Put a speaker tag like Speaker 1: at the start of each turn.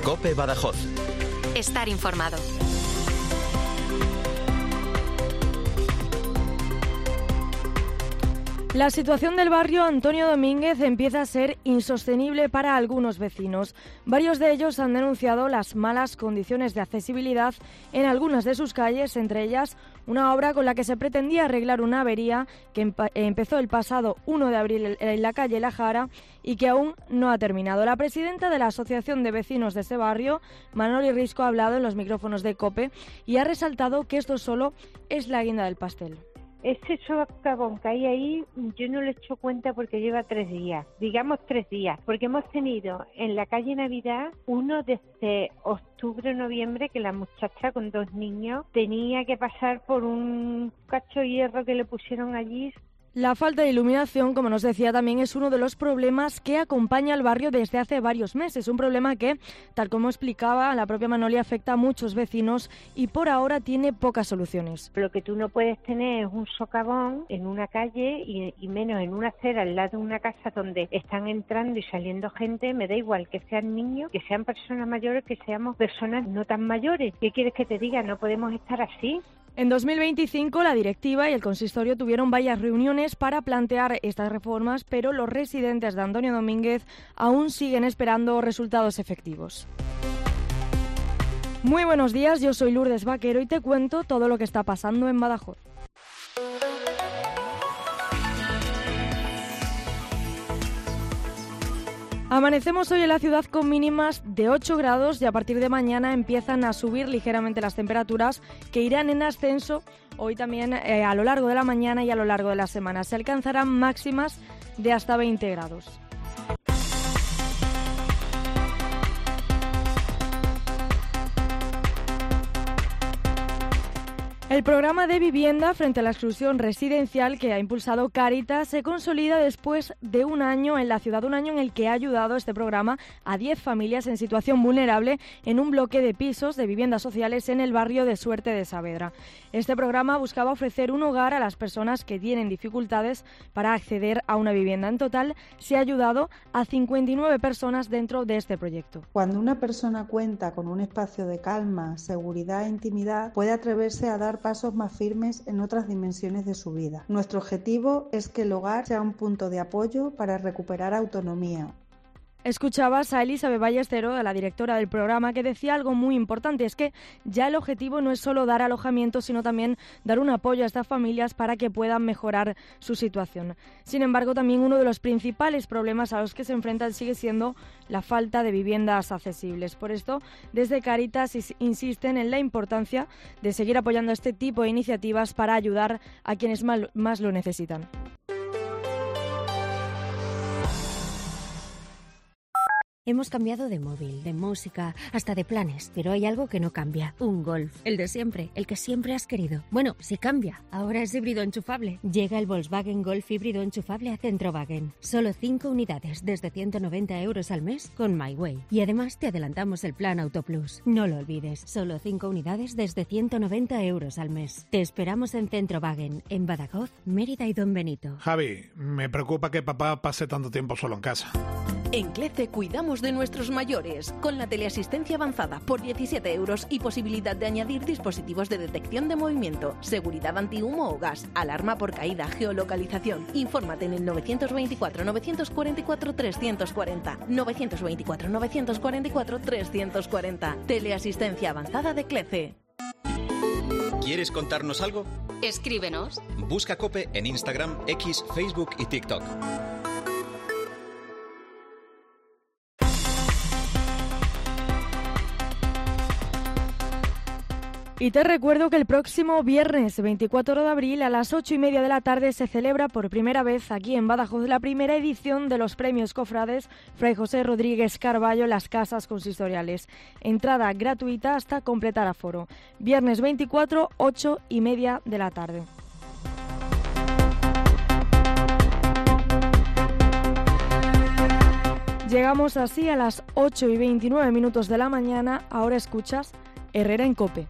Speaker 1: COPE Badajoz.
Speaker 2: Estar informado.
Speaker 3: La situación del barrio Antonio Domínguez empieza a ser insostenible para algunos vecinos. Varios de ellos han denunciado las malas condiciones de accesibilidad en algunas de sus calles, entre ellas una obra con la que se pretendía arreglar una avería que empezó el pasado 1 de abril en la calle La Jara y que aún no ha terminado. La presidenta de la Asociación de Vecinos de ese barrio, Manoli Risco, ha hablado en los micrófonos de COPE y ha resaltado que esto solo es la guinda del pastel.
Speaker 4: Ese socavón que hay ahí, yo no le he hecho cuenta porque lleva 3 días, digamos 3 días, porque hemos tenido en la calle Navidad uno desde octubre o noviembre que la muchacha con 2 niños tenía que pasar por un cacho de hierro que le pusieron allí.
Speaker 3: La falta de iluminación, como nos decía, también es uno de los problemas que acompaña al barrio desde hace varios meses. Un problema que, tal como explicaba la propia Manoli, afecta a muchos vecinos y por ahora tiene pocas soluciones.
Speaker 4: Lo que tú no puedes tener es un socavón en una calle y menos en una acera al lado de una casa donde están entrando y saliendo gente. Me da igual que sean niños, que sean personas mayores, que seamos personas no tan mayores. ¿Qué quieres que te diga? No podemos estar así.
Speaker 3: En 2025 la directiva y el consistorio tuvieron varias reuniones para plantear estas reformas, pero los residentes de Antonio Domínguez aún siguen esperando resultados efectivos. Muy buenos días, yo soy Lourdes Vaquero y te cuento todo lo que está pasando en Badajoz. Amanecemos hoy en la ciudad con mínimas de 8 grados y a partir de mañana empiezan a subir ligeramente las temperaturas que irán en ascenso hoy también a lo largo de la mañana y a lo largo de la semana. Se alcanzarán máximas de hasta 20 grados. El programa de vivienda frente a la exclusión residencial que ha impulsado Cáritas se consolida después de un año en la ciudad, un año en el que ha ayudado este programa a 10 familias en situación vulnerable en un bloque de pisos de viviendas sociales en el barrio de Suerte de Saavedra. Este programa buscaba ofrecer un hogar a las personas que tienen dificultades para acceder a una vivienda. En total, se ha ayudado a 59 personas dentro de este proyecto.
Speaker 5: Cuando una persona cuenta con un espacio de calma, seguridad e intimidad, puede atreverse a dar pasos más firmes en otras dimensiones de su vida. Nuestro objetivo es que el hogar sea un punto de apoyo para recuperar autonomía.
Speaker 3: Escuchabas a Elizabeth Ballestero, la directora del programa, que decía algo muy importante, es que ya el objetivo no es solo dar alojamiento, sino también dar un apoyo a estas familias para que puedan mejorar su situación. Sin embargo, también uno de los principales problemas a los que se enfrentan sigue siendo la falta de viviendas accesibles. Por esto, desde Cáritas insisten en la importancia de seguir apoyando este tipo de iniciativas para ayudar a quienes más lo necesitan.
Speaker 6: Hemos cambiado de móvil, de música, hasta de planes, pero hay algo que no cambia. Un Golf, el de siempre, el que siempre has querido. Bueno, sí cambia, ahora es híbrido enchufable. Llega el Volkswagen Golf híbrido enchufable a Centrowagen. Solo 5 unidades desde 190 euros al mes con MyWay. Y además te adelantamos el plan Auto Plus. No lo olvides, solo 5 unidades desde 190 euros al mes. Te esperamos en Centrowagen, en Badajoz, Mérida y Don Benito.
Speaker 7: Javi, me preocupa que papá pase tanto tiempo solo en casa.
Speaker 8: En CLECE cuidamos de nuestros mayores con la teleasistencia avanzada por 17 euros y posibilidad de añadir dispositivos de detección de movimiento, seguridad antihumo o gas, alarma por caída, geolocalización. Infórmate en el 924 944 340, 924 944 340. Teleasistencia avanzada de CLECE.
Speaker 1: ¿Quieres contarnos algo?
Speaker 2: Escríbenos.
Speaker 1: Busca COPE en Instagram, X, Facebook y TikTok.
Speaker 3: Y te recuerdo que el próximo viernes 24 de abril a las 8:30 de la tarde se celebra por primera vez aquí en Badajoz la primera edición de los premios Cofrades Fray José Rodríguez Carballo en las casas consistoriales. Entrada gratuita hasta completar aforo. Viernes 24, 8:30 de la tarde. Llegamos así a las 8:29 de la mañana. Ahora escuchas Herrera en COPE.